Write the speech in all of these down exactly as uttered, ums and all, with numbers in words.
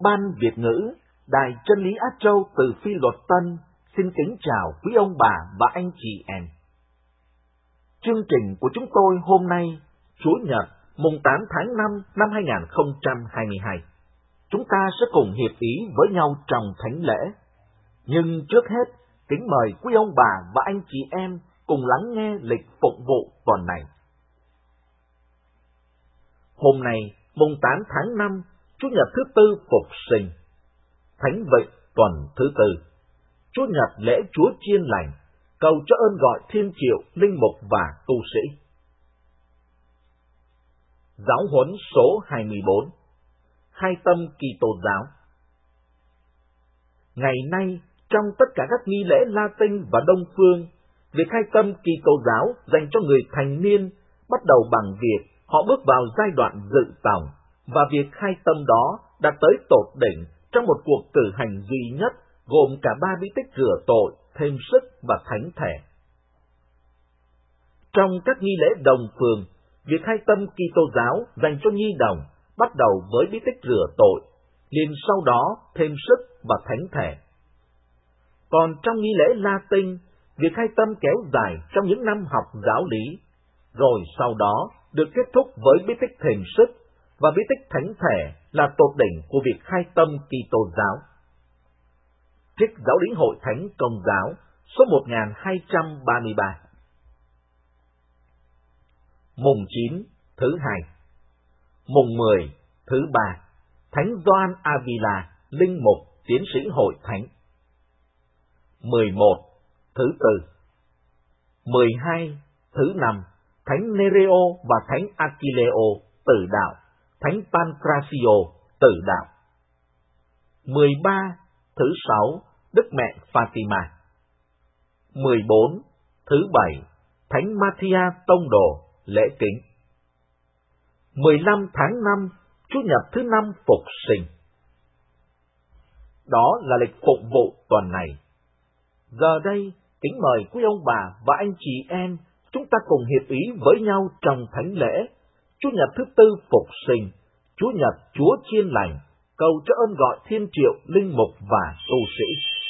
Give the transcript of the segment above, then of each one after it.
Ban Việt ngữ, Đài Chân lý Á Châu từ Phi Luật Tân xin kính chào quý ông bà và anh chị em. Chương trình của chúng tôi hôm nay, Chủ nhật, mùng tám tháng năm năm hai nghìn không trăm hai mươi hai. Chúng ta sẽ cùng hiệp ý với nhau trong thánh lễ. Nhưng trước hết, kính mời quý ông bà và anh chị em cùng lắng nghe lịch phụng vụ tuần này. Hôm nay, mùng tám tháng năm, Chủ nhật thứ tư Phục Sinh, Thánh Vịnh tuần thứ tư, Chủ nhật lễ Chúa Chiên Lành, cầu cho ơn gọi thiên triệu, linh mục và tu sĩ. Giáo huấn số hai mươi bốn, Khai tâm Kitô giáo. Ngày nay, trong tất cả các nghi lễ Latin và Đông phương, việc khai tâm Kitô giáo dành cho người thành niên bắt đầu bằng việc họ bước vào giai đoạn dự tòng, và việc khai tâm đó đã tới tột đỉnh trong một cuộc cử hành duy nhất gồm cả ba bí tích rửa tội, thêm sức và thánh thể. Trong các nghi lễ Đông phương, việc khai tâm Kitô giáo dành cho nhi đồng bắt đầu với bí tích rửa tội, liền sau đó thêm sức và thánh thể. Còn trong nghi lễ Latin, việc khai tâm kéo dài trong những năm học giáo lý, rồi sau đó được kết thúc với bí tích thêm sức, và bí tích thánh thể là tột đỉnh của việc khai tâm Kitô giáo. Trích Giáo lý Hội Thánh Công giáo số một nghìn hai trăm ba mươi ba. Mùng chín, thứ hai. Mùng mười, thứ ba, Thánh Gioan Avila, linh mục, tiến sĩ Hội Thánh. mười một, thứ tư. mười hai, thứ năm, Thánh Nereo và Thánh Achilleo, tử đạo, Thánh Pancrazio, tử đạo. mười ba, thứ sáu, Đức Mẹ Fatima. mười bốn, thứ bảy, Thánh Mathia Tông đồ, lễ kính. mười lăm tháng năm, Chủ nhật thứ năm Phục Sinh. Đó là lịch phụng vụ tuần này. Giờ đây, kính mời quý ông bà và anh chị em chúng ta cùng hiệp ý với nhau trong thánh lễ, Chủ nhật thứ tư Phục Sinh, Chủ nhật Chúa Chiên Lành, cầu cho ơn gọi thiên triệu, linh mục và tu sĩ.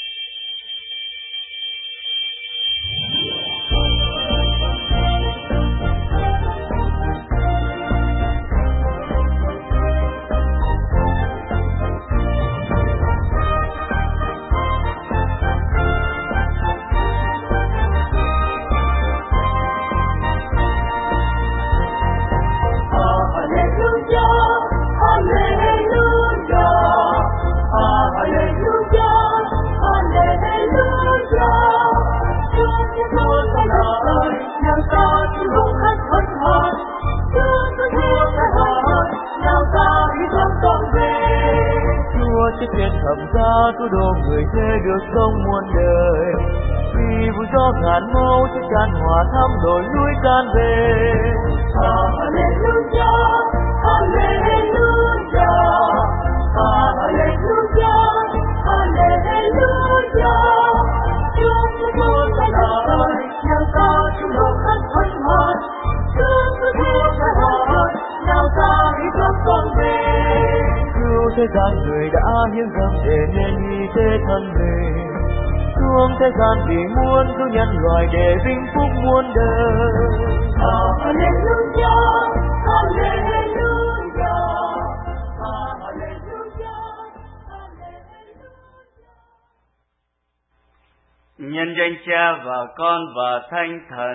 Chúa đồ người thế được sống muôn đời, vì vui gió ngàn mâu sẽ tràn hòa thăm đồi núi can về. Hallelujah, Hallelujah, Hallelujah, Hallelujah. Chúa Chúa ta lời, nào ta chung độ khắp hân hoan. Chúa Chúa ta lời, nào ta hãy khóc con về. Cứu thế gian người đã hiến dâng để nên hy thế thân mình, xuống thế gian vì muốn cứu nhân loại để vinh phúc muôn đời. Hallelujah, Hallelujah, Hallelujah, Hallelujah. Nhân danh Cha và Con và Thánh Thần.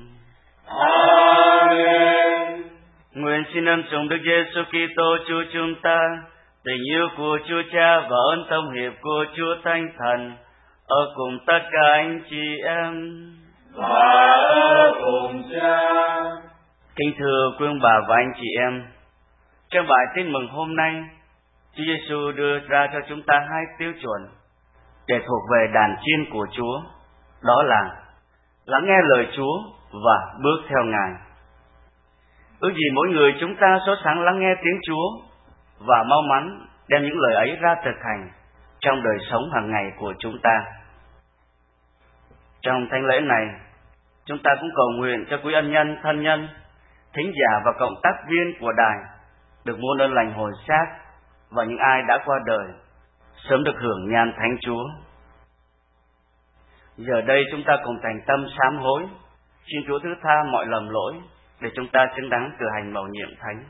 Amen. Nguyện xin ơn sủng Đức Giêsu Kitô Chúa chúng ta, tình yêu của Chúa Cha và ơn tâm hiệp của Chúa Thánh Thần ở cùng tất cả anh chị em. Và ở cùng Cha. Kính thưa quý ông bà và anh chị em, trong bài tin mừng hôm nay, Chúa Giêsu đưa ra cho chúng ta hai tiêu chuẩn để thuộc về đàn chiên của Chúa, đó là lắng nghe lời Chúa và bước theo Ngài. Ước gì mỗi người chúng ta sốt sắng lắng nghe tiếng Chúa và mau mắn đem những lời ấy ra thực hành trong đời sống hàng ngày của chúng ta. Trong thánh lễ này, chúng ta cũng cầu nguyện cho quý ân nhân, thân nhân, thính giả và cộng tác viên của đài được muôn ơn lành hồi xác và những ai đã qua đời, sớm được hưởng nhan Thánh Chúa. Giờ đây chúng ta cùng thành tâm sám hối, xin Chúa thứ tha mọi lầm lỗi, để chúng ta xứng đáng cử hành mầu nhiệm Thánh.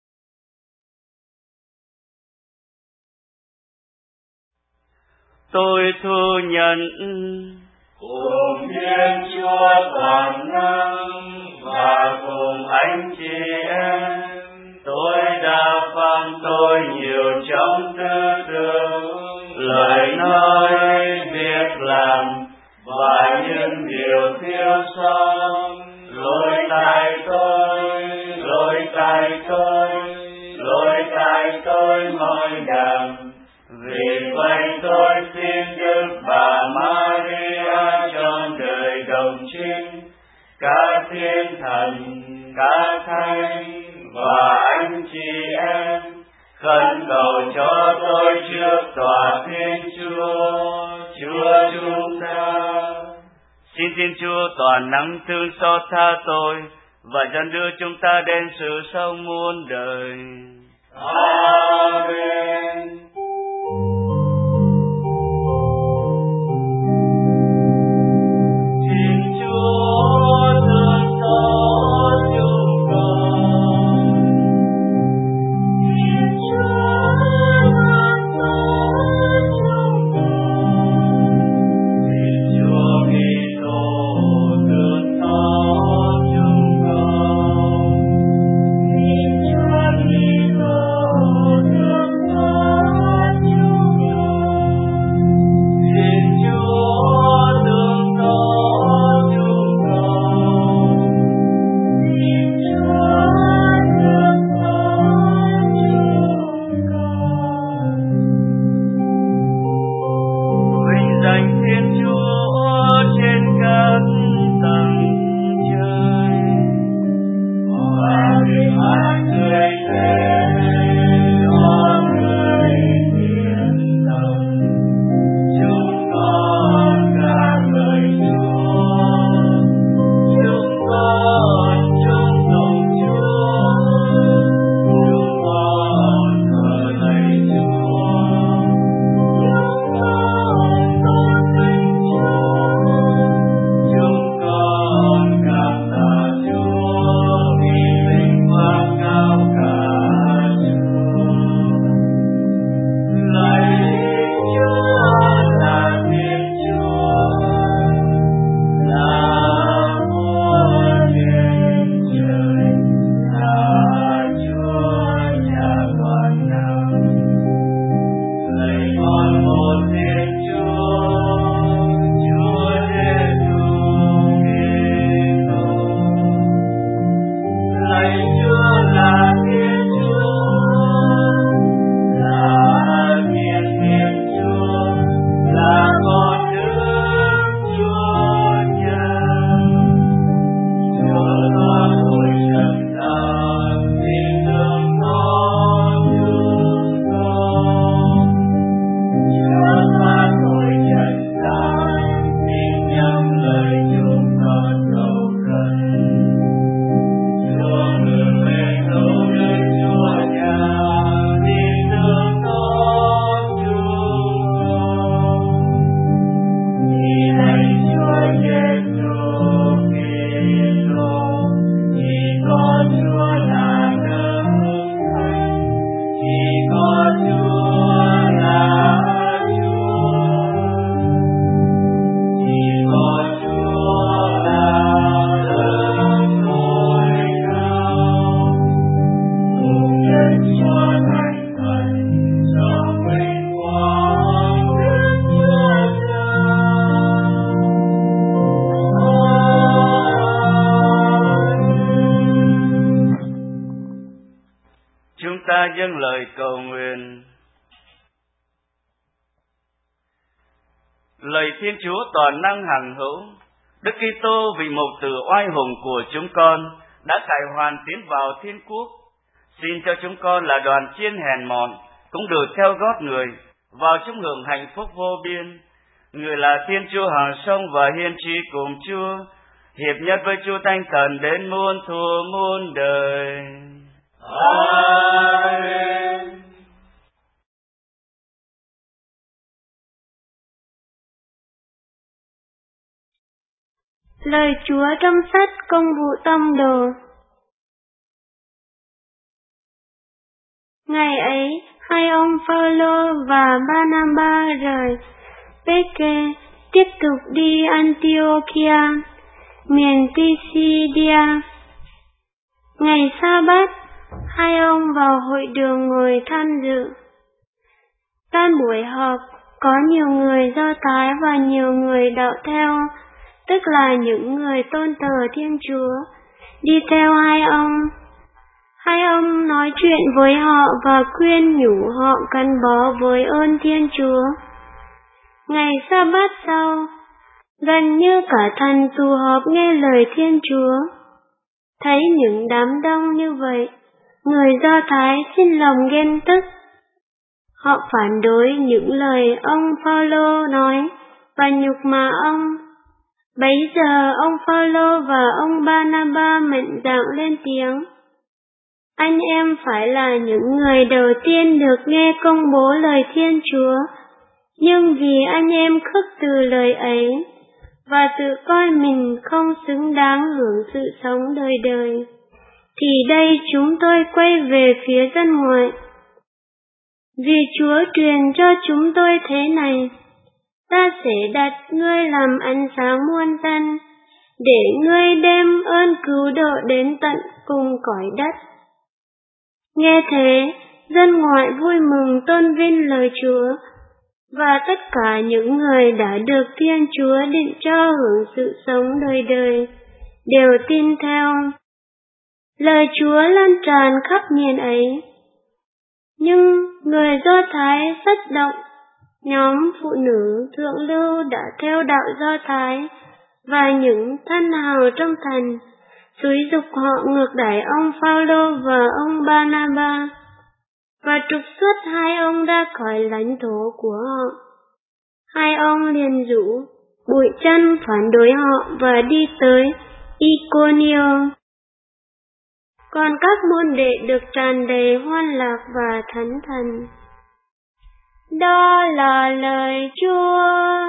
Tôi thu nhận cùng Thiên Chúa toàn năng và cùng anh chị em, tôi đã phạm tội nhiều trong tư tưởng, lời nói, việc làm và những điều thiếu sót. Lỗi tại tôi, lỗi tại tôi, lỗi tại tôi mọi đẳng. Vì vậy tôi xin Đức Bà Maria trọn đời đồng trinh, các thiên thần, các thánh và anh chị em, khẩn cầu cho tôi trước tòa Thiên Chúa, Chúa chúng ta. Xin Thiên Chúa toàn năng thương xót tha tôi và dẫn đưa chúng ta đến sự sống muôn đời. Amen. dâng lời cầu nguyện. Lạy Thiên Chúa toàn năng hằng hữu, Đức Kitô vị mục tử oai hùng của chúng con đã cải hoàn tiến vào thiên quốc. Xin cho chúng con là đoàn chiên hèn mọn cũng được theo gót người vào chung hưởng hạnh phúc vô biên. Người là Thiên Chúa hàng sông và hiên tri cùng Chúa, hiệp nhất với Chúa Thánh Thần đến muôn thuở muôn đời. Amen. Lời Chúa trong sách Công vụ Tông Đồ. Ngày ấy, hai ông Phaolô và Barnaba rời Pê-kê tiếp tục đi Antiochia, miền Pisidia. Ngày Sa-bát, hai ông vào hội đường ngồi tham dự. Tan buổi họp, có nhiều người Do Thái và nhiều người đạo theo, tức là những người tôn thờ Thiên Chúa, đi theo hai ông. Hai ông nói chuyện với họ và khuyên nhủ họ gắn bó với ơn Thiên Chúa. Ngày Sa-bát sau, gần như cả thành tụ họp nghe lời Thiên Chúa. Thấy những đám đông như vậy, người Do Thái xin lòng ghen tức. Họ phản đối những lời ông Phaolô nói và nhục mạ ông. Bấy giờ ông Phaolô và ông Barnaba mạnh dạn lên tiếng: Anh em phải là những người đầu tiên được nghe công bố lời Thiên Chúa, nhưng vì anh em khước từ lời ấy và tự coi mình không xứng đáng hưởng sự sống đời đời, thì đây chúng tôi quay về phía dân ngoại. Vì Chúa truyền cho chúng tôi thế này: ta sẽ đặt ngươi làm ánh sáng muôn dân, để ngươi đem ơn cứu độ đến tận cùng cõi đất. Nghe thế, dân ngoại vui mừng tôn vinh lời Chúa, và tất cả những người đã được Thiên Chúa định cho hưởng sự sống đời đời đều tin theo. Lời Chúa lan tràn khắp miền ấy. Nhưng người Do Thái rất động. Nhóm phụ nữ thượng lưu đã theo đạo Do Thái và những thân hào trong thành xúi giục họ ngược đãi ông Phaolô và ông Barnaba và trục xuất hai ông ra khỏi lãnh thổ của họ. Hai ông liền rủ bụi chân phản đối họ và đi tới Iconio. Còn các môn đệ được tràn đầy hoan lạc và thánh thần. Đó là lời Chúa.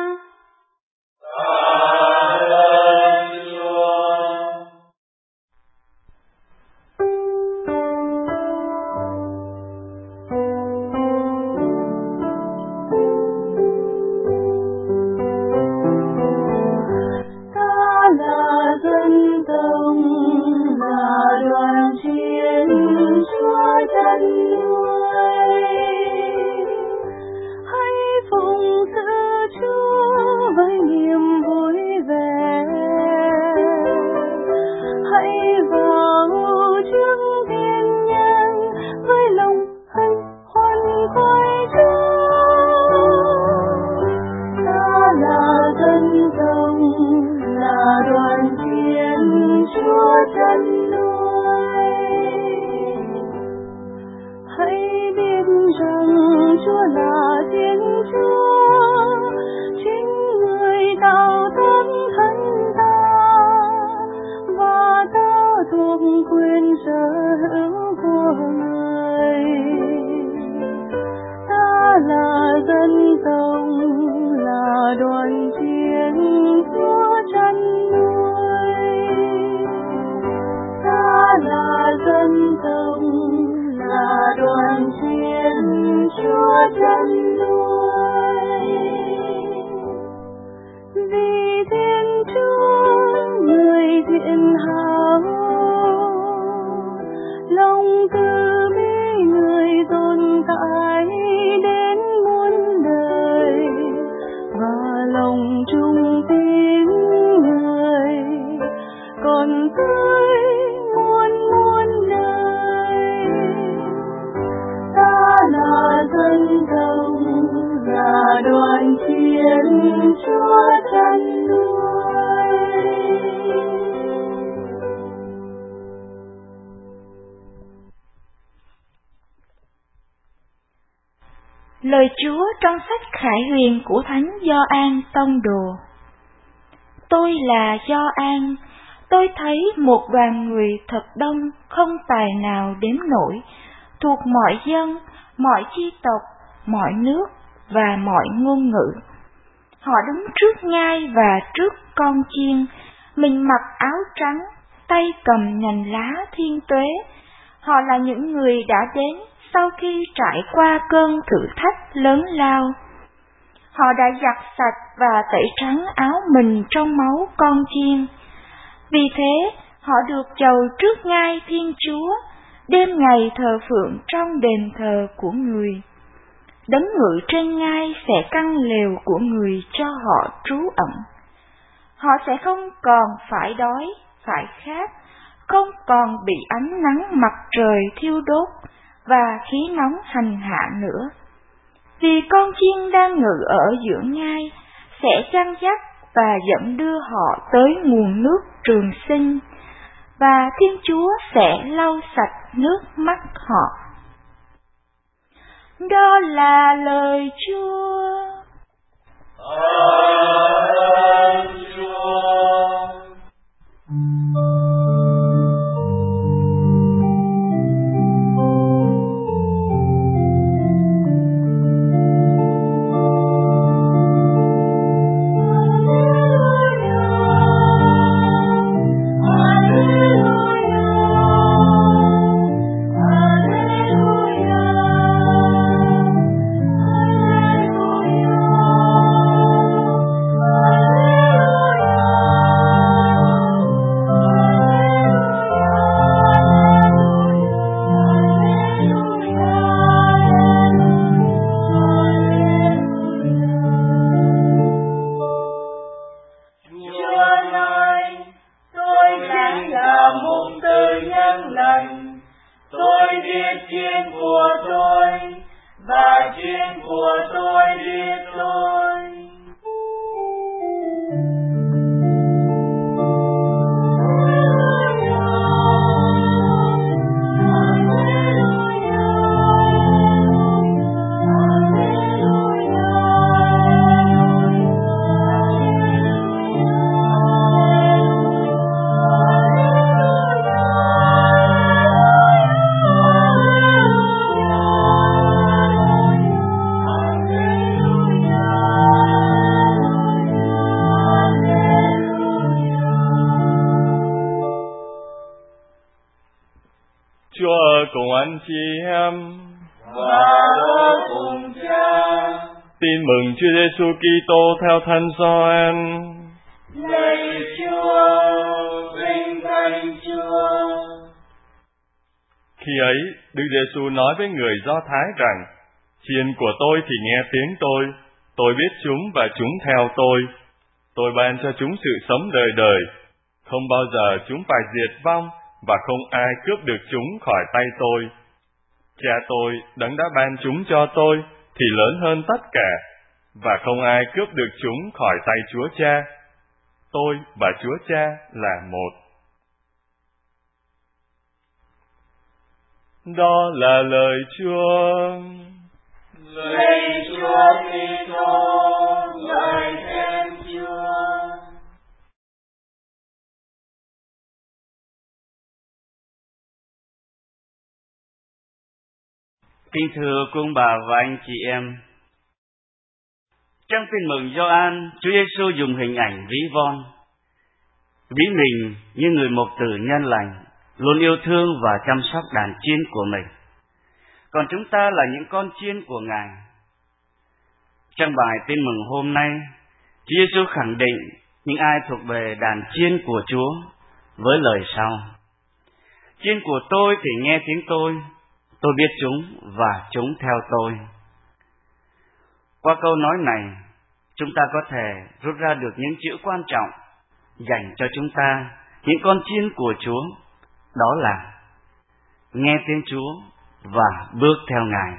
Lời Chúa trong sách Khải Huyền của Thánh Gioan Tông Đồ. Tôi là Gioan, tôi thấy một đoàn người thật đông không tài nào đếm nổi, thuộc mọi dân, mọi chi tộc, mọi nước và mọi ngôn ngữ. Họ đứng trước ngai và trước con chiên, mình mặc áo trắng, tay cầm nhành lá thiên tuế. Họ là những người đã đến sau khi trải qua cơn thử thách lớn lao. Họ đã giặt sạch và tẩy trắng áo mình trong máu con chiên. Vì thế, họ được chầu trước ngai Thiên Chúa, đêm ngày thờ phượng trong đền thờ của người. Đấng ngự trên ngai sẽ căn lều của người cho họ trú ẩn. Họ sẽ không còn phải đói, phải khát, không còn bị ánh nắng mặt trời thiêu đốt và khí nóng hành hạ nữa. Vì con chiên đang ngự ở giữa ngai sẽ chăn dắt và dẫn đưa họ tới nguồn nước trường sinh, và Thiên Chúa sẽ lau sạch nước mắt họ. Đó là lời Chúa. Ơn Chúa. Cùng anh chị em và ở cùng Cha. Tin mừng Chúa Giêsu Kitô theo Thánh Gioan. Lạy Chúa, vinh danh Chúa. Khi ấy, Đức Giêsu nói với người Do Thái rằng: Chiên của tôi thì nghe tiếng tôi, tôi biết chúng và chúng theo tôi. Tôi ban cho chúng sự sống đời đời, không bao giờ chúng phải diệt vong, và không ai cướp được chúng khỏi tay tôi. Cha tôi, đấng đã ban chúng cho tôi, thì lớn hơn tất cả, và không ai cướp được chúng khỏi tay Chúa Cha. Tôi và Chúa Cha là một. Đó là lời Chúa. Lạy Chúa Kitô, lời khen Chúa. Kính thưa quý ông bà và anh chị em, trong Tin mừng Gioan, Chúa Giêsu dùng hình ảnh ví von, ví mình như người mục tử nhân lành, luôn yêu thương và chăm sóc đàn chiên của mình. Còn chúng ta là những con chiên của Ngài. Trong bài Tin mừng hôm nay, Chúa Giêsu khẳng định những ai thuộc về đàn chiên của Chúa với lời sau: Chiên của tôi thì nghe tiếng tôi, tôi biết chúng và chúng theo tôi. Qua câu nói này, chúng ta có thể rút ra được những chữ quan trọng dành cho chúng ta, những con chiên của Chúa, đó là nghe tiếng Chúa và bước theo Ngài.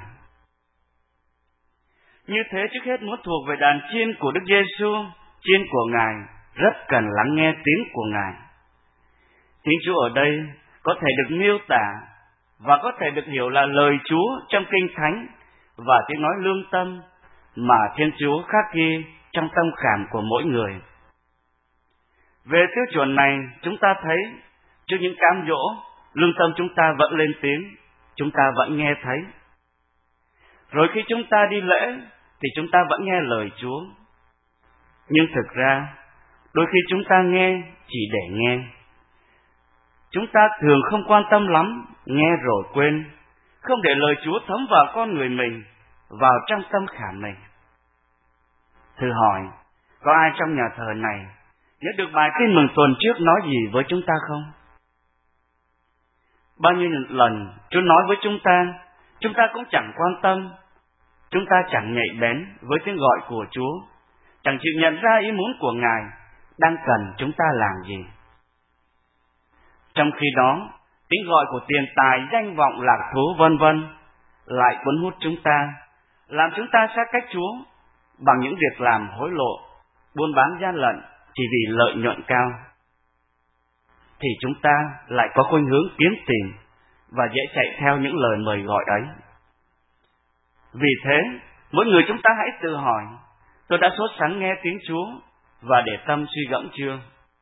Như thế, trước hết muốn thuộc về đàn chiên của Đức Giêsu, chiên của Ngài rất cần lắng nghe tiếng của Ngài. Tiếng Chúa ở đây có thể được miêu tả và có thể được hiểu là lời Chúa trong Kinh Thánh và tiếng nói lương tâm mà Thiên Chúa khắc ghi trong tâm khảm của mỗi người. Về tiêu chuẩn này, chúng ta thấy trước những cám dỗ, lương tâm chúng ta vẫn lên tiếng, chúng ta vẫn nghe thấy. Rồi khi chúng ta đi lễ thì chúng ta vẫn nghe lời Chúa. Nhưng thực ra, Đôi khi chúng ta nghe chỉ để nghe. Chúng ta thường không quan tâm lắm, nghe rồi quên, không để lời Chúa thấm vào con người mình, vào trong tâm khảm mình. Thử hỏi, có ai trong nhà thờ này nhớ được bài tin mừng tuần trước nói gì với chúng ta không? Bao nhiêu lần Chúa nói với chúng ta, chúng ta cũng chẳng quan tâm, chúng ta chẳng nhạy bén với tiếng gọi của Chúa, chẳng chịu nhận ra ý muốn của Ngài đang cần chúng ta làm gì. Trong khi đó, tiếng gọi của tiền tài, danh vọng, lạc thú vân vân lại cuốn hút chúng ta, làm chúng ta xa cách Chúa bằng những việc làm hối lộ, buôn bán gian lận chỉ vì lợi nhuận cao. Thì chúng ta lại có khuynh hướng kiếm tìm và dễ chạy theo những lời mời gọi ấy. Vì thế, mỗi người chúng ta hãy tự hỏi, tôi đã sốt sắng nghe tiếng Chúa và để tâm suy gẫm chưa?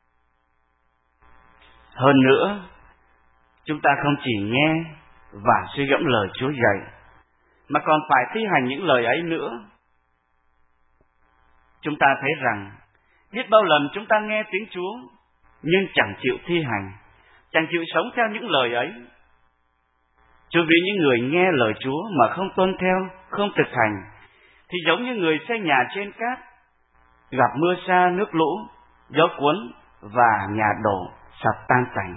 Hơn nữa, chúng ta không chỉ nghe và suy gẫm lời Chúa dạy, mà còn phải thi hành những lời ấy nữa. Chúng ta thấy rằng, biết bao lần chúng ta nghe tiếng Chúa, nhưng chẳng chịu thi hành, chẳng chịu sống theo những lời ấy. Chứ vì những người nghe lời Chúa mà không tuân theo, không thực hành, thì giống như người xây nhà trên cát, gặp mưa sa nước lũ, gió cuốn và nhà đổ sập tan tành.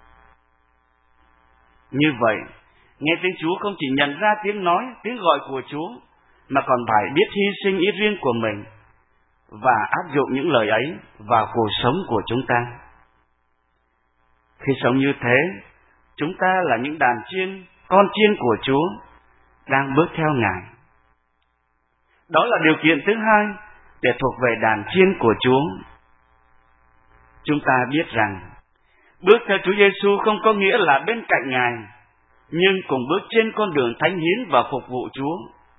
Như vậy, nghe tiếng Chúa không chỉ nhận ra tiếng nói, tiếng gọi của Chúa, mà còn phải biết hy sinh ý riêng của mình và áp dụng những lời ấy vào cuộc sống của chúng ta. Khi sống như thế, chúng ta là những đàn chiên, con chiên của Chúa, đang bước theo Ngài. Đó là điều kiện thứ hai để thuộc về đàn chiên của Chúa. Chúng ta biết rằng, bước theo Chúa Giêsu không có nghĩa là bên cạnh Ngài, nhưng cùng bước trên con đường thánh hiến và phục vụ Chúa.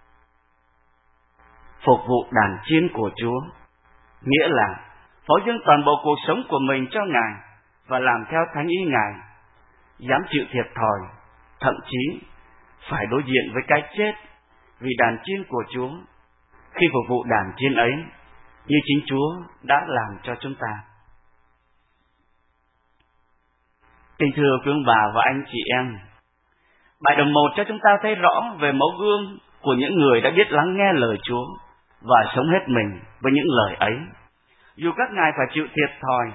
Phục vụ đàn chiên của Chúa nghĩa là phó dâng toàn bộ cuộc sống của mình cho Ngài và làm theo thánh ý Ngài, dám chịu thiệt thòi, thậm chí phải đối diện với cái chết vì đàn chiên của Chúa khi phục vụ đàn chiên ấy, như chính Chúa đã làm cho chúng ta. Kính thưa quý ông bà và anh chị em, bài đồng một cho chúng ta thấy rõ về mẫu gương của những người đã biết lắng nghe lời Chúa và sống hết mình với những lời ấy, dù các ngài phải chịu thiệt thòi.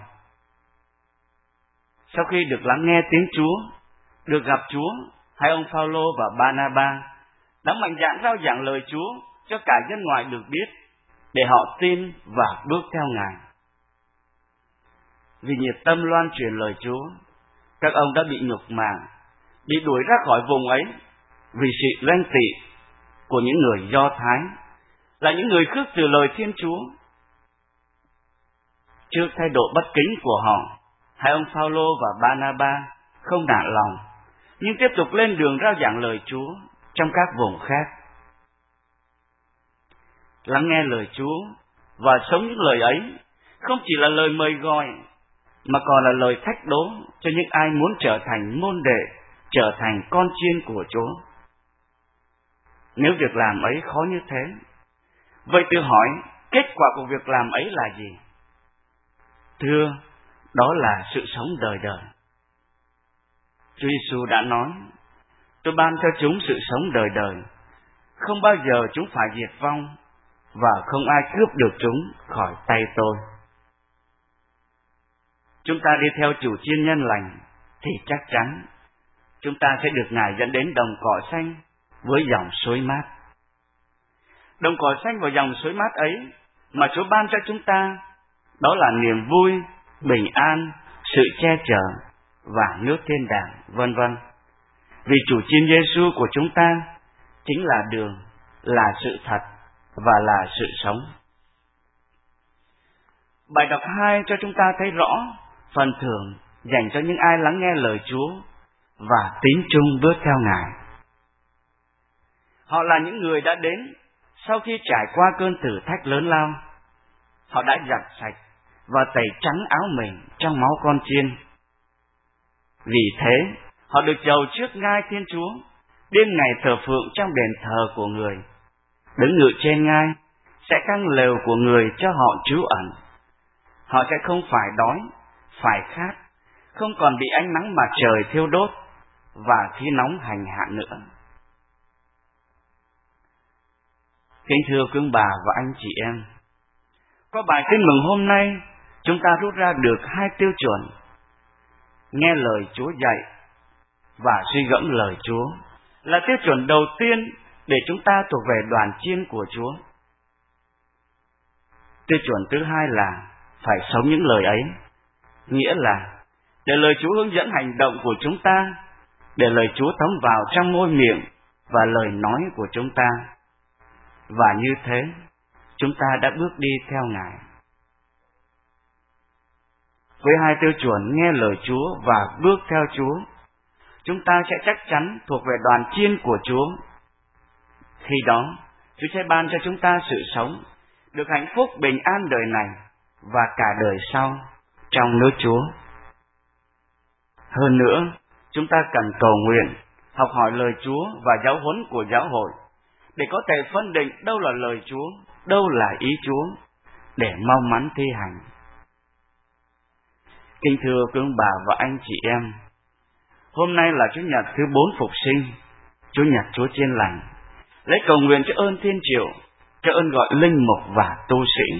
Sau khi được lắng nghe tiếng Chúa, được gặp Chúa, hai ông Phao-lô và Ba-na-ba đã mạnh dạn rao giảng lời Chúa cho cả dân ngoại được biết, để họ tin và bước theo Ngài. Vì nhiệt tâm loan truyền lời Chúa, các ông đã bị nhục mạ, bị đuổi ra khỏi vùng ấy vì sự ganh tị của những người Do Thái, là những người khước từ lời Thiên Chúa. Trước thái độ bất kính của họ, hai ông Phao-lô và Ba-na-ba không nản lòng, nhưng tiếp tục lên đường rao giảng lời Chúa trong các vùng khác. Lắng nghe lời Chúa và sống những lời ấy không chỉ là lời mời gọi, mà còn là lời thách đố cho những ai muốn trở thành môn đệ, trở thành con chiên của Chúa. Nếu việc làm ấy khó như thế, vậy tự hỏi kết quả của việc làm ấy là gì? Thưa, đó là sự sống đời đời. Chúa Giêsu đã nói, tôi ban cho chúng sự sống đời đời, không bao giờ chúng phải diệt vong, và không ai cướp được chúng khỏi tay tôi. Chúng ta đi theo chủ chiên nhân lành, thì chắc chắn chúng ta sẽ được Ngài dẫn đến đồng cỏ xanh với dòng suối mát. Đồng cỏ xanh và dòng suối mát ấy mà Chúa ban cho chúng ta, đó là niềm vui, bình an, sự che chở và nước thiên đàng, vân vân. Vì chủ chiên Giêsu của chúng ta chính là đường, là sự thật và là sự sống. Bài đọc hai cho chúng ta thấy rõ phần thưởng dành cho những ai lắng nghe lời Chúa và tín chung bước theo Ngài. Họ là những người đã đến sau khi trải qua cơn thử thách lớn lao. Họ đã giặt sạch và tẩy trắng áo mình trong máu con chiên. Vì thế, họ được chầu trước ngai Thiên Chúa, đêm ngày thờ phượng trong đền thờ của người. Đứng ngự trên ngai sẽ căng lều của người cho họ trú ẩn. họ sẽ không phải đói, phải khát, không còn bị ánh nắng mặt trời thiêu đốt và khí nóng hành hạ nữa. Kính thưa quý bà và anh chị em, qua bài tin mừng hôm nay, chúng ta rút ra được hai tiêu chuẩn: nghe lời Chúa dạy và suy gẫm lời Chúa là tiêu chuẩn đầu tiên để chúng ta thuộc về đoàn chiên của Chúa. Tiêu chuẩn thứ hai là phải sống những lời ấy, nghĩa là để lời Chúa hướng dẫn hành động của chúng ta, để lời Chúa thấm vào trong môi miệng và lời nói của chúng ta. Và như thế, chúng ta đã bước đi theo Ngài. Với hai tiêu chuẩn nghe lời Chúa và bước theo Chúa, chúng ta sẽ chắc chắn thuộc về đoàn chiên của Chúa. Khi đó, Chúa sẽ ban cho chúng ta sự sống, được hạnh phúc bình an đời này và cả đời sau trong nước Chúa. Hơn nữa, chúng ta cần cầu nguyện, học hỏi lời Chúa và giáo huấn của giáo hội để có thể phân định đâu là lời Chúa, đâu là ý Chúa, để mau mắn thi hành. Kính thưa quý ông bà và anh chị em, hôm nay là Chủ nhật thứ bốn Phục sinh, Chủ nhật Chúa Chiên Lành, lấy cầu nguyện cho ơn Thiên Triệu, cho ơn gọi linh mục và tu sĩ.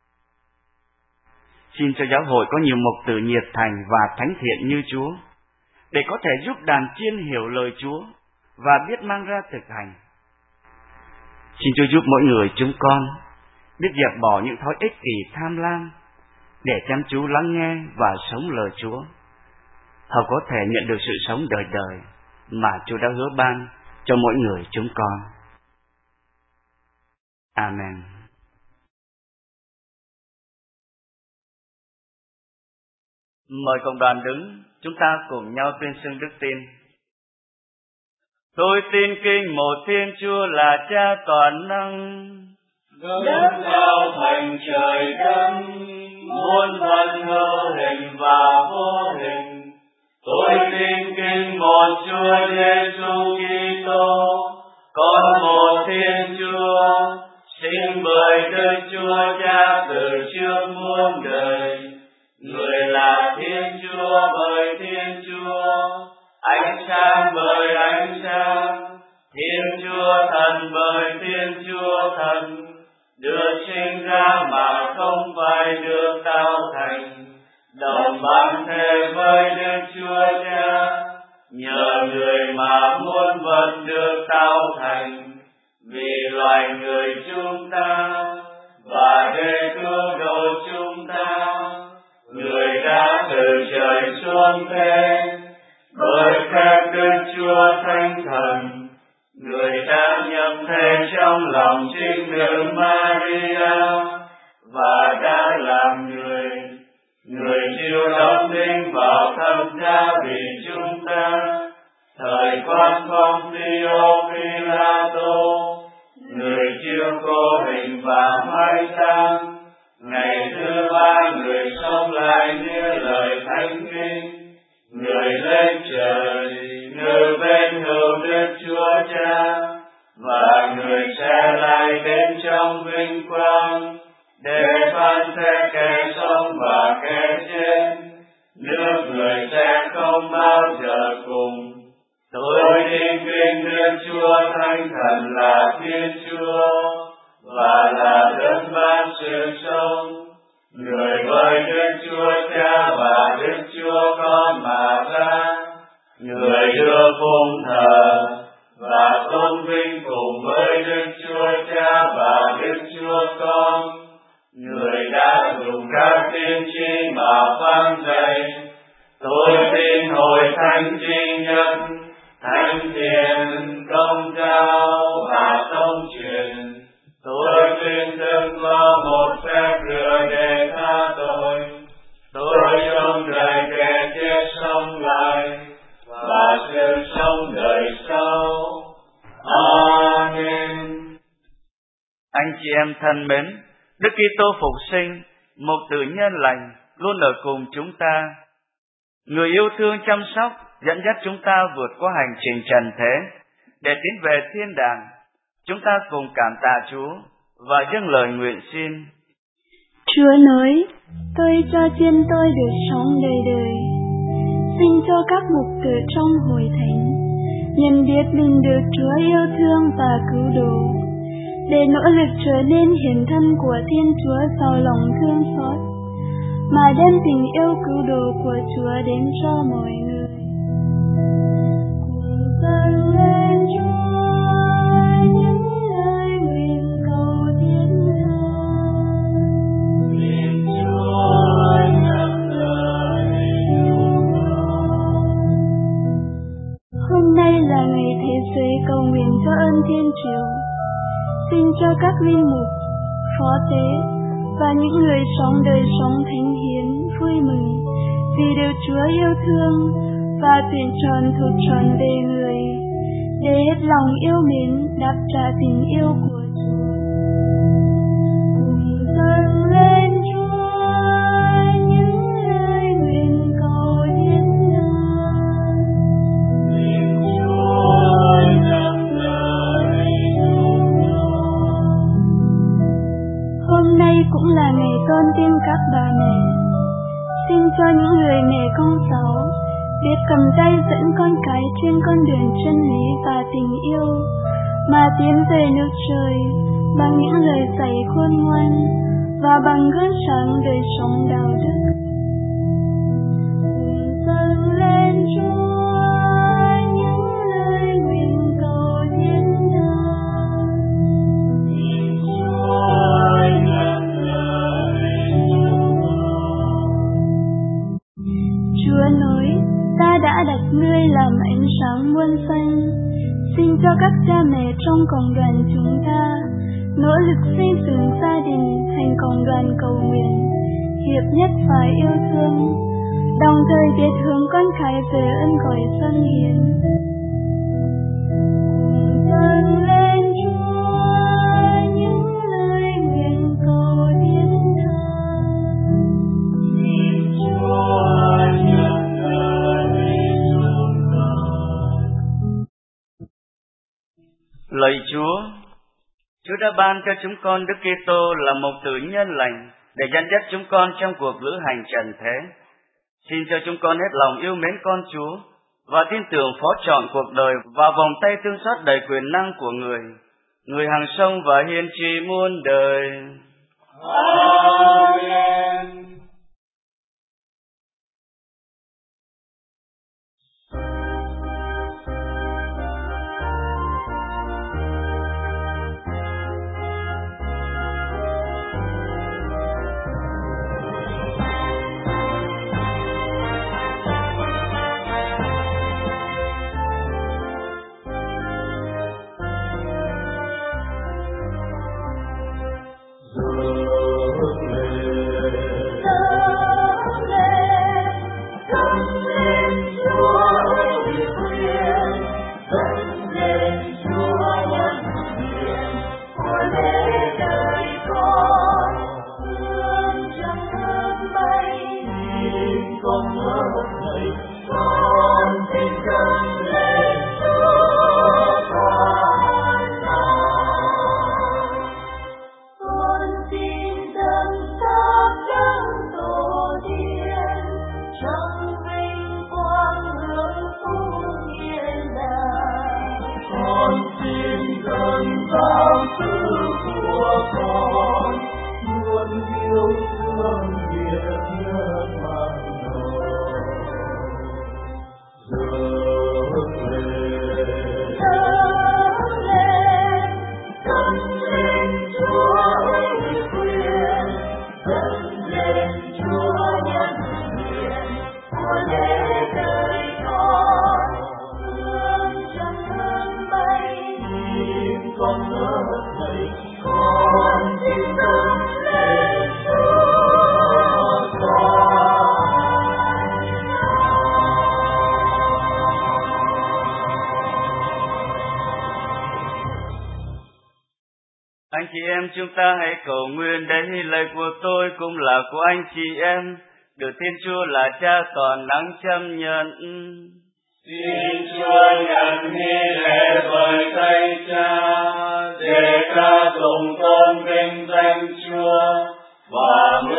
Xin cho giáo hội có nhiều mục tử nhiệt thành và thánh thiện như Chúa, để có thể giúp đàn chiên hiểu lời Chúa và biết mang ra thực hành. Xin Chúa giúp mỗi người chúng con biết dẹp bỏ những thói ích kỷ tham lam, để chăm chú lắng nghe và sống lời Chúa, họ có thể nhận được sự sống đời đời mà Chúa đã hứa ban cho mỗi người chúng con. Amen. Mời cộng đoàn đứng, chúng ta cùng nhau tuyên xưng đức tin. Tôi tin kinh một Thiên Chúa là Cha toàn năng, đất cao thành trời đất, muôn vật hữu hình và vô hình. Tôi tin kinh một Chúa Giêsu Kitô, con một Thiên Chúa, sinh bởi Đức Chúa Cha từ trước muôn đời. Người là Thiên Chúa bởi Thiên Chúa, ánh sáng bởi ánh sáng, Thiên Chúa Thần bởi Thiên Chúa Thần, được sinh ra mà không phải được tạo thành, đồng bản thể với Đức Chúa Cha, nhờ người mà muôn vật được tạo thành, vì loài người chúng ta, và để cứu độ chúng ta, người đã từ trời xuống thế, bởi phép Đức Chúa Thánh Thần, người đã nhập thể trong lòng trinh nữ Maria và đã làm người. Người chịu đóng đinh vào thập giá vì chúng ta, thời quan phong Tio Pilato, người chịu cô hình và mai táng. Ngày thứ ba người sống lại như lời Thánh Kinh, người lên trời ngự bên hữu Đức Chúa Cha, và người sẽ lại đến trong vinh quang để phán xét kẻ sống và kẻ chết. Nước người sẽ không bao giờ cùng. Tôi tin kinh Đức Chúa Thánh Thần là Thiên Chúa và là đấng ban sự sống, người với Đức Chúa Cha và Đức Chúa Con mà ra, người được phụng thờ và tôn vinh cùng với Đức Chúa Cha và Đức Chúa Con, người đã dùng các tiên tri mà phán dạy. Tôi tin hội thánh duy nhất, thánh thiện, công giáo và tông truyền. Tôi tin từng có một phép rửa để tha tội. Tôi trông đợi kẻ chết sống lại và sự sống đời sau. Amen. Anh chị em thân mến, Đức Kitô phục sinh, một tự nhân lành luôn ở cùng chúng ta. Người yêu thương chăm sóc, dẫn dắt chúng ta vượt qua hành trình trần thế để tiến về thiên đàng. Chúng ta cùng cảm tạ Chúa và dâng lời nguyện xin. Chúa nói, tôi cho chiên tôi được sống đời đời. Xin cho các mục tử trong hội thánh nhận biết mình được Chúa yêu thương và cứu độ, để nỗ lực trở nên hiện thân của Thiên Chúa giàu lòng thương xót, mà đem tình yêu cứu độ của Chúa đến cho mọi người. Cùng dâng lên Chúa những lời nguyện cầu thiên thần. Xin Chúa nhắc lời chúng con. Hôm nay là ngày thế giới cầu nguyện cho ơn Thiên Triều. Xin cho các linh mục, phó tế và những người sống đời sống thánh hiến vui mừng vì được Chúa yêu thương và tuyển chọn thuộc trọn về người, để hết lòng yêu mến đáp trả tình yêu của Chúa. Cùng dâng lên Chúa những lời nguyện cầu thiên thần. Xin Chúa nhắc lời chúng con. Hôm nay cũng là ngày tôn vinh các bà mẹ. Xin cho những người mẹ con cháu biết cầm tay dẫn con cái trên con đường chân lý và tình yêu, mà tiến về nước trời bằng những lời dạy khôn ngoan và bằng gương sáng đời sống đạo đức. Cùng dâng lên Chúa những lời nguyện cầu thiên thần. Xin Chúa nhắc lời chúng con. Chúa nói, ta đã đặt ngươi làm ánh sáng muôn xanh. Xin cho các cha mẹ trong cộng đoàn chúng ta nỗ lực xây dựng gia đình thành cộng đoàn cầu nguyện, hiệp nhất và yêu thương, đồng thời biết hướng con cái về ơn gọi dâng hiến. Cùng dâng lên Chúa những lời nguyện cầu thiên thần. Xin Chúa nhắc lời chúng con. Lạy Chúa, Chúa đã ban cho chúng con Đức Kitô là một tử nhân lành để dẫn dắt chúng con trong cuộc lữ hành trần thế. Xin cho chúng con hết lòng yêu mến con Chúa và tin tưởng phó trọn cuộc đời vào vòng tay thương xót đầy quyền năng của người, người hằng sống và hiên tri muôn đời. Amen. Anh chị em chúng ta hãy cầu nguyện để lời của tôi cũng là của anh chị em, được Thiên Chúa là Cha toàn năng chấp nhận. Xin Chúa nhận nghi lễ bởi tay Cha, để ca tụng tôn vinh danh Chúa và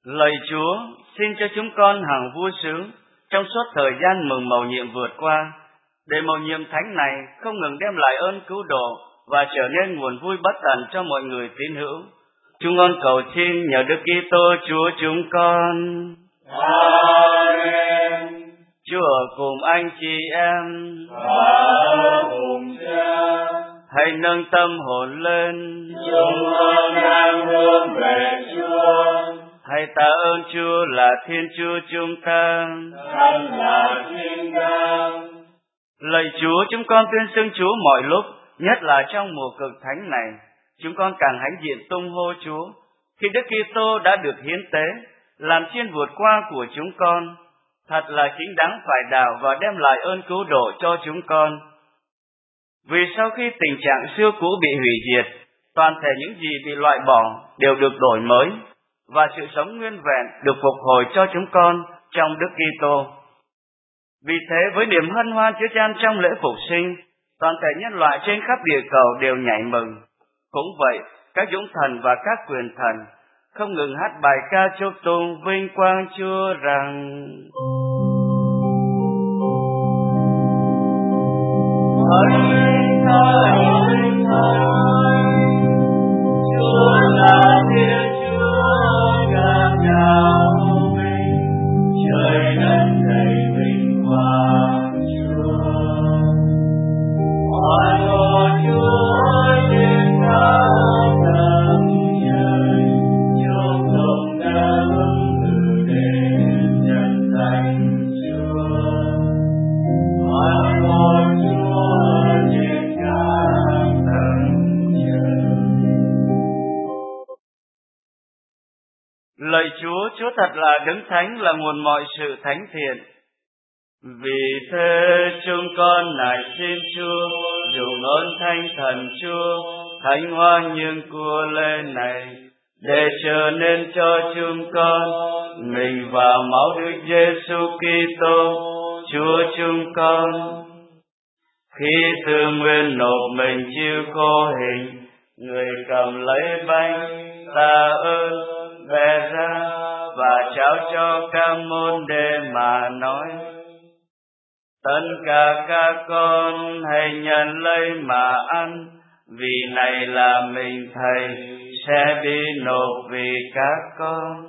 Lạy Chúa, xin cho chúng con hằng vui sướng trong suốt thời gian mừng mầu nhiệm vượt qua, để mầu nhiệm thánh này không ngừng đem lại ơn cứu độ và trở nên nguồn vui bất tận cho mọi người tín hữu. Chúng con cầu xin nhờ Đức Kitô Chúa chúng con. Amen. Chúa ở cùng anh chị em. Và cùng Cha. Hãy nâng tâm hồn lên. Chúng con đang hướng về Chúa. Hãy tạ ơn Chúa là Thiên Chúa chúng ta. Thánh là Thiên Đàng. Lạy Chúa, chúng con tuyên xưng Chúa mọi lúc, nhất là trong mùa cực thánh này. Chúng con càng hãnh diện tung hô Chúa khi Đức Kitô đã được hiến tế, làm chiên vượt qua của chúng con. Thật là chính đáng phải đạo và đem lại ơn cứu độ cho chúng con. Vì sau khi tình trạng xưa cũ bị hủy diệt, toàn thể những gì bị loại bỏ đều được đổi mới, và sự sống nguyên vẹn được phục hồi cho chúng con trong Đức Kitô. Vì thế, với niềm hân hoan chứa chan trong lễ phục sinh, toàn thể nhân loại trên khắp địa cầu đều nhảy mừng. Cũng vậy, các dũng thần và các quyền thần không ngừng hát bài ca chúc tụng vinh quang Chúa rằng: Hỡi Thầy, Chúa là Thiên Chúa ngàn đạo vinh, trời đất đầy vinh quang Chúa. Oai ngô Chúa trên cao tầng trời, chúc tụng ta hưng từ đền nhân danh Chúa. Oai ngô Chúa trên cao tầng trời. Lạy Chúa, Chúa thật là đấng thánh, là nguồn mọi sự thánh thiện. Vì thế chúng con nài xin Chúa dùng ơn Thánh Thần Chúa thánh hóa những của lễ này, để trở nên cho chúng con mình và máu Đức Giêsu Kitô Chúa chúng con. Khi tự nguyện nộp mình chịu khổ hình, người cầm lấy bánh tạ ơn, bẻ ra và trao cho các môn đệ mà nói: Tất cả các con hãy nhận lấy mà ăn, vì này là mình Thầy sẽ bị nộp vì các con.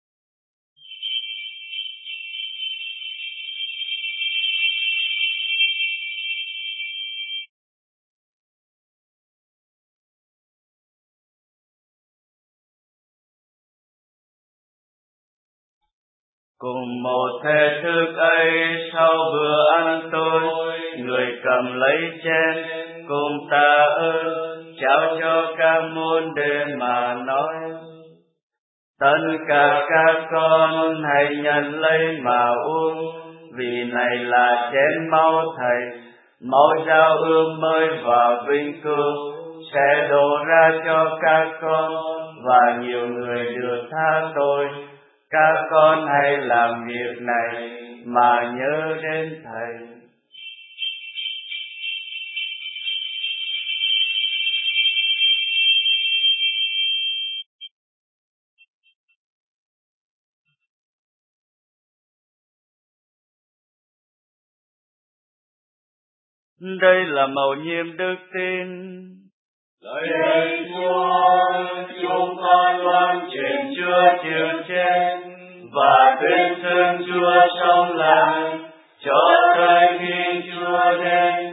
Cùng một thể thức ấy, sau bữa ăn tối, người cầm lấy chén cùng tạ ơn, trao cho các môn đệ mà nói: Tất cả các con hãy nhận lấy mà uống, vì này là chén máu Thầy, máu giao ước mới và vinh cưu, sẽ đổ ra cho các con và nhiều người được tha tội. Các con hãy làm việc này mà nhớ đến Thầy. Đây là mầu nhiệm đức tin. Lạy Chúa, chúng con loan truyền Chúa chịu chết và tuyên xưng Chúa sống lại cho tới khi Chúa đến.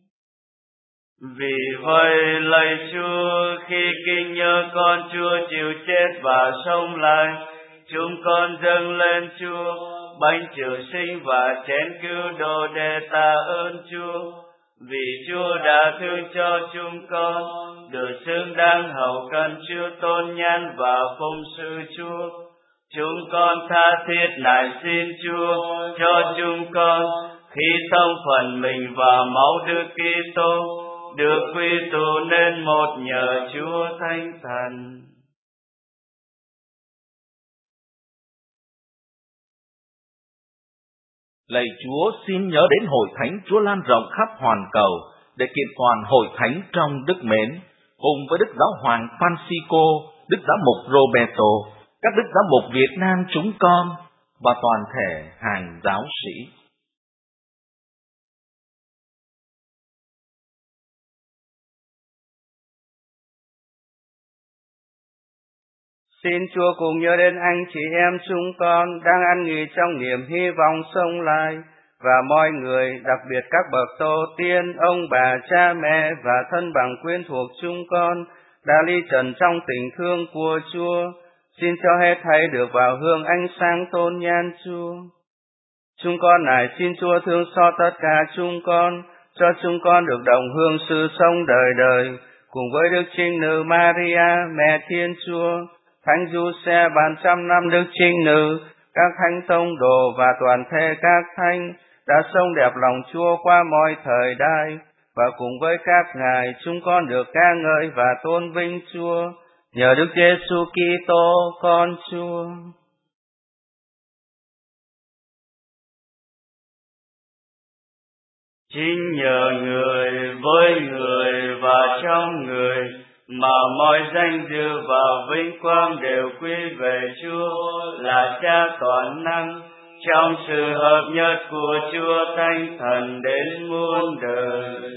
Vì vậy, lạy Chúa, khi kinh nhớ con Chúa chịu chết và sống lại, chúng con dâng lên Chúa bánh trường sinh và chén cứu độ để tạ ơn Chúa. Vì Chúa đã thương cho chúng con, được xứng đáng hầu cận Chúa tôn nhan và phụng sự Chúa. Chúng con tha thiết nài xin Chúa cho chúng con, khi thông phần mình vào máu Đức Kitô, được quy tụ nên một nhờ Chúa Thánh Thần. Lạy Chúa, xin nhớ đến hội thánh Chúa lan rộng khắp hoàn cầu, để kiện toàn hội thánh trong đức mến, cùng với Đức Giáo hoàng Francisco, Đức Giám mục Roberto, các đức giám mục Việt Nam chúng con và toàn thể hàng giáo sĩ. Xin Chúa cùng nhớ đến anh chị em chúng con đang ăn nghỉ trong niềm hy vọng sống lại, và mọi người, đặc biệt các bậc tổ tiên, ông bà, cha mẹ và thân bằng quyến thuộc chúng con đã ly trần trong tình thương của Chúa. Xin cho hết thảy được vào hương ánh sáng tôn nhan Chúa. Chúng con này xin Chúa thương xót tất cả chúng con, cho chúng con được đồng hương sự sống đời đời, cùng với Đức Trinh Nữ Maria, Mẹ Thiên Chúa, Thánh Giuse bàn trăm năm Đức Trinh Nữ, các thánh tông đồ và toàn thể các thánh đã sống đẹp lòng Chúa qua mọi thời đại, và cùng với các ngài chúng con được ca ngợi và tôn vinh Chúa nhờ Đức Giêsu Kitô con Chúa. Chính nhờ người, với người và trong người mà mọi danh dự và vinh quang đều quy về Chúa là Cha toàn năng, trong sự hợp nhất của Chúa Thánh Thần đến muôn đời.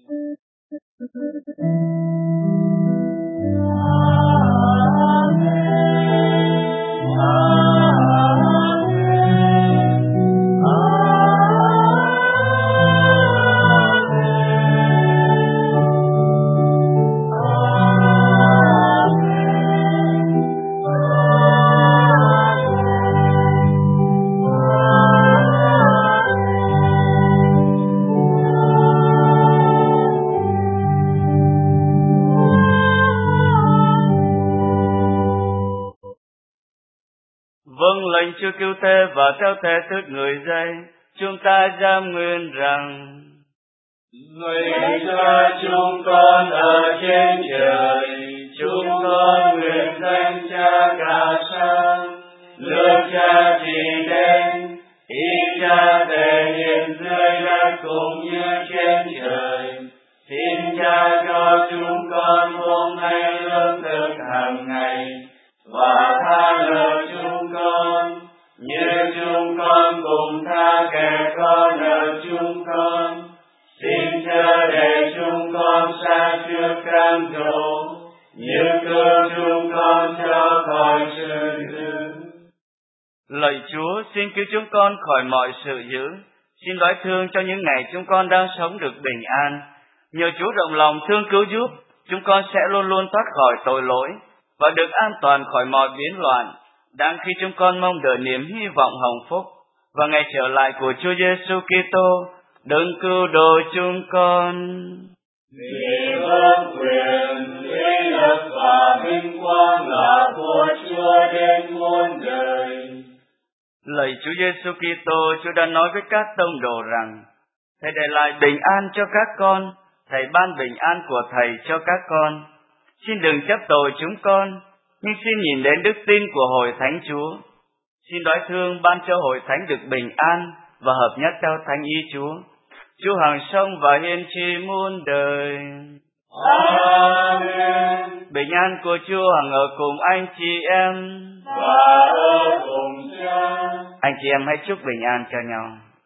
Vâng lệnh Chúa cứu thế và theo thế thức người dạy, chúng ta dám nguyện rằng: Nguyện cho chúng con ở trên trời, chúng con nguyện danh Cha cả sáng, nước Cha trị đến, ý Cha thể hiện dưới đất cũng như trên trời. Xin Cha cho chúng con hôm nay lương thực hàng ngày, và tha nợ chúng con, như chúng con cùng tha kẻ có nợ chúng con. Xin chớ để chúng con sa trước cám dỗ, nhưng cứu chúng con cho khỏi sự dữ. Lạy Chúa, xin cứu chúng con khỏi mọi sự dữ. Xin đoái thương cho những ngày chúng con đang sống được bình an. Nhờ Chúa rộng lòng thương cứu giúp, chúng con sẽ luôn luôn thoát khỏi tội lỗi và được an toàn khỏi mọi biến loạn, đang khi chúng con mong đợi niềm hy vọng hồng phúc và ngày trở lại của Chúa Giêsu Kitô, đấng cứu độ chúng con. Vì vương quyền, uy lực và vinh quang là của Chúa đến muôn đời. Lạy Chúa Giêsu Kitô, Chúa đã nói với các tông đồ rằng: Thầy để lại bình an cho các con, Thầy ban bình an của Thầy cho các con. Xin đừng chấp tội chúng con, nhưng xin nhìn đến đức tin của hội thánh Chúa. Xin đoái thương ban cho hội thánh được bình an và hợp nhất theo thánh ý Chúa. Chúa hằng sống và hiên tri muôn đời. Amen. Bình an của Chúa hằng ở cùng anh chị em và ở cùng Cha. Anh chị em hãy chúc bình an cho nhau.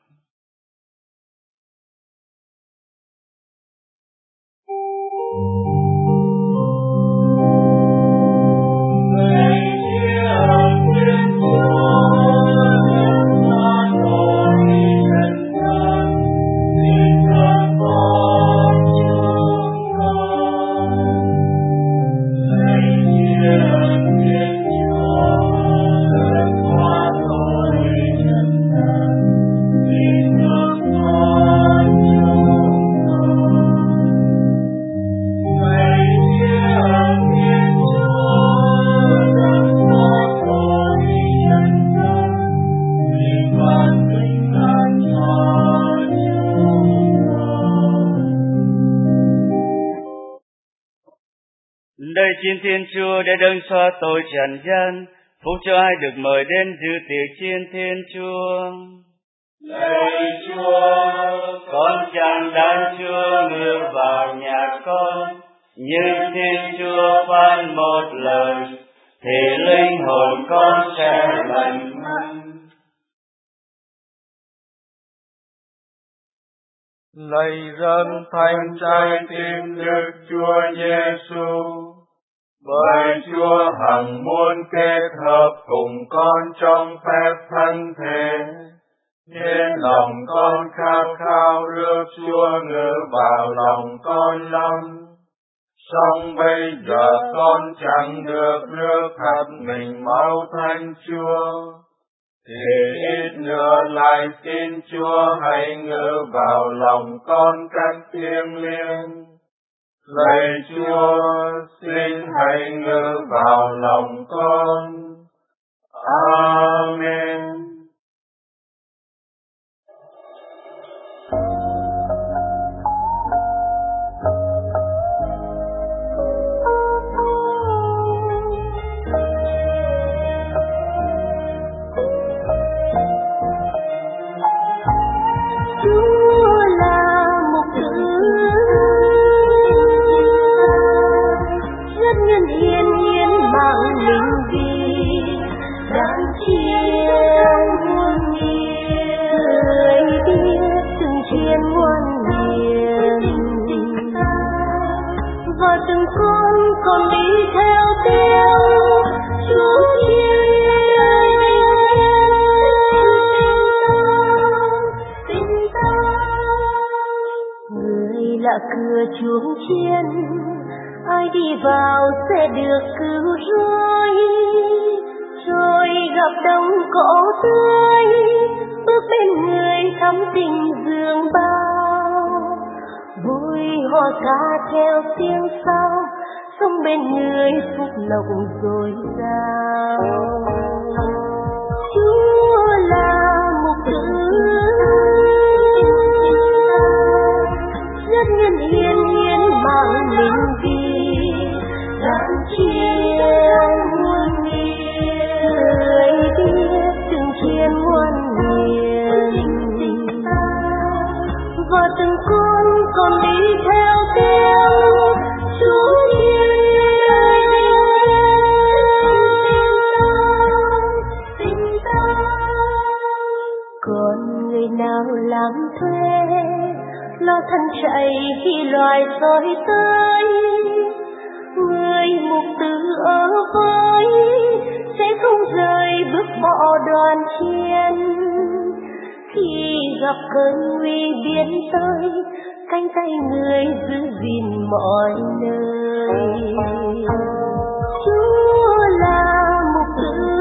Đây xin Thiên Chúa để đấng xóa tội trần gian, phúc cho ai được mời đến dự tiệc chiên Thiên Chúa. Lạy Chúa, Con chẳng đáng Chúa ngự vào nhà con, nhưng Thiên Chúa phán một lời, thì linh hồn con sẽ lành mạnh. Lạy dân thành trái tim Đức Chúa Giêsu, bởi Chúa hằng muốn kết hợp cùng con trong phép thân thể, nên lòng con khát khao rước Chúa ngự vào lòng con lắm. Song bây giờ con chẳng được rước thật mình máu Thánh Chúa, thì ít nữa lại xin Chúa hãy ngự vào lòng con cách thiêng liêng. Lạy Chúa, xin hãy ngự vào lòng con. Amen. Cửa chuông chiên, ai đi vào sẽ được cứu rỗi, rồi gặp đông cỏ tươi, bước bên người thắm tình dương bao. Vui hoa ca theo tiếng sau, sống bên người phúc lộc dồi dào. Chúa là mục tử rất nhân hiên hiến mang mình đi, đàn chiêng muôn người biết từng chiên muôn miền, và từng con con đi theo tiếng Chúa tình ta. Còn người nào làm thuê lo thân chạy khi loài sói tới, người mục tử ở với sẽ không rời bước bỏ đoàn chiên. Khi gặp cơn nguy biến tới, cánh tay người giữ gìn mọi nơi. Chúa là mục tử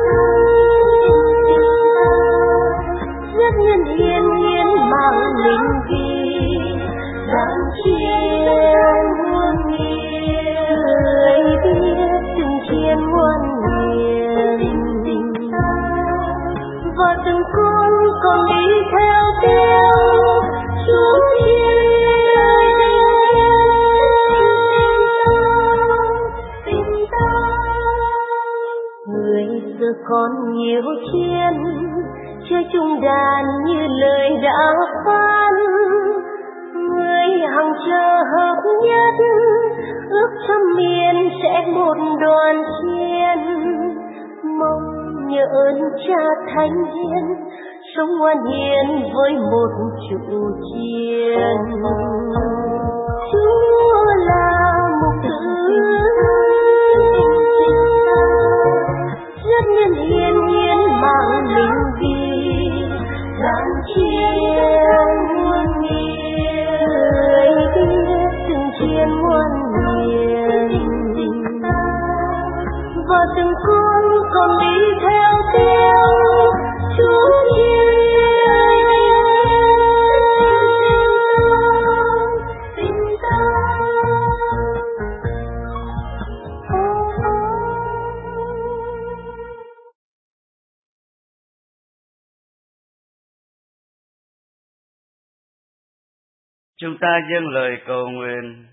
rất nhân hiên hiến mang mình đi, đàn chiêng muôn người biết từng chiên muôn miền, và từng con con đi theo tiếng Chúa tình ta. Người xưa còn nhiều chiên, chưa chung đàn như lời đã phán, người hằng chờ hợp nhất, ước trăm miền sẽ một đoàn chiên. Mong nhờ ơn Cha Thánh Hiền, sống ngoan hiền với một chủ chiên. Chúa là mục tử rất nhân hiên hiến mang mình đi, đàn chiêng muôn người biết từng chiên muôn miền, và từng con con đi theo tiếng Chúa tình ta. Chúng ta dâng lời cầu nguyện.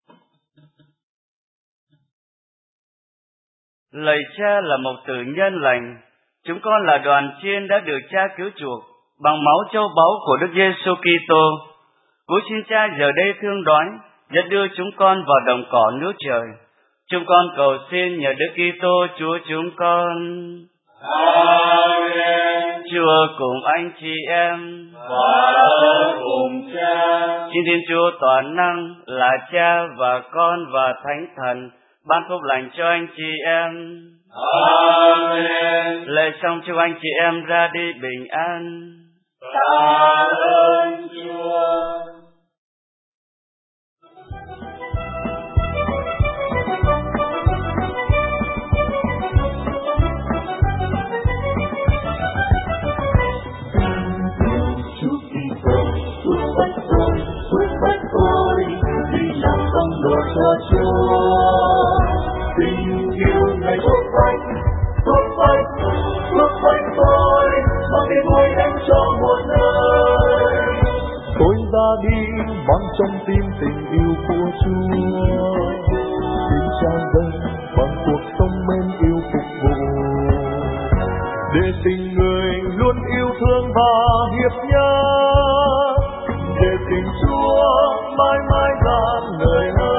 Lạy Cha là một tử nhân lành, chúng con là đoàn chiên đã được Cha cứu chuộc bằng máu châu báu của Đức Giêsu Kitô. Cuối xin Cha giờ đây thương đói, dẫn đưa chúng con vào đồng cỏ nước trời. Chúng con cầu xin nhờ Đức Kitô Chúa chúng con. Amen. Chúa cùng anh chị em Và ở cùng Cha. Xin Thiên Chúa toàn năng là Cha và Con và Thánh Thần ban phúc lành cho anh chị em. Amen. Lễ xong chúc anh chị em ra đi bình an. Tạ ơn Chúa. Cho Chúa tình yêu ngày thuốc quanh thuốc quanh thuốc quanh tôi mang tiếng vui đến cho muôn nơi. Tôi ra đi mang trong tim tình yêu của Chúa, xin trao dâng bằng cuộc sống mến yêu phục vụ, để tình người luôn yêu thương và hiệp nhất, để tình Chúa mãi mãi rạng ngời hơn.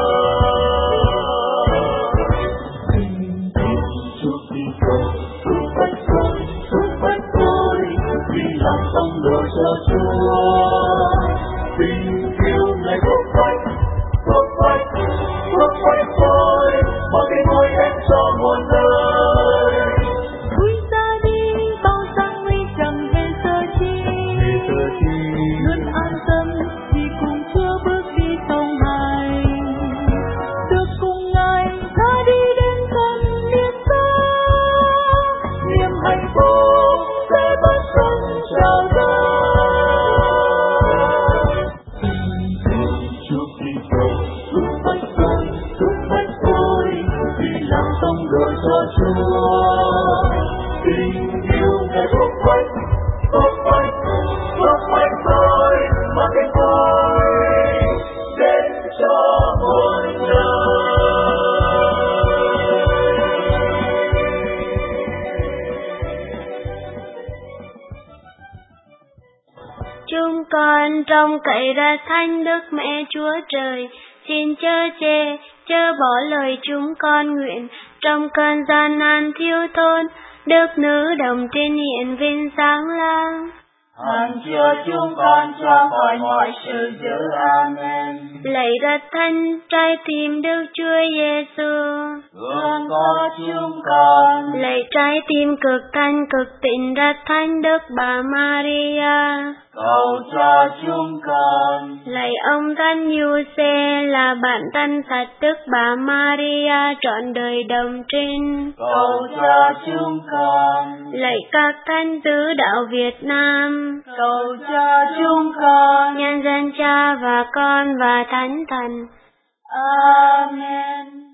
Cho Chúa tình yêu ngày thuốc quanh thuốc quanh thuốc quanh tôi mang tiếng vui đến cho muôn nơi. Vui ra đi bao sang nguy chẳng hề sợ chi, luôn an tâm vì cùng Chúa bước đi song hành, được cùng Ngài ta đi đến tận địa xa, niềm hạnh phúc sẽ bất tận trao dâng. Cho Chúa tình yêu ngày thuốc quanh thuốc quanh thuốc quanh tôi mang tiếng vui đến cho muôn nơi. Chúng con trông cậy ra Thánh Đức Mẹ Chúa Trời, xin chớ chê chớ bỏ lời chúng con nguyện. Trong cơn gian nan thiếu thốn, Đức Nữ Đồng Trinh hiện vinh sáng lang. Hằng Chúa chúng con cho khỏi mọi sự dữ. Amen. Lạy Rất Thánh trái tim Đức Chúa Giêsu, thương có chúng con. Lạy trái tim cực thanh cực tịnh Rất Thánh Đức Bà Maria, cầu cho chúng con. Lạy ông Thánh Giuse là bạn thân thật Đức Bà Maria trọn đời đồng trinh, cầu cho chúng con. Lạy các thánh tứ đạo Việt Nam, cầu cho chúng con. nhân danh Cha và Con và Thánh Thần. Amen.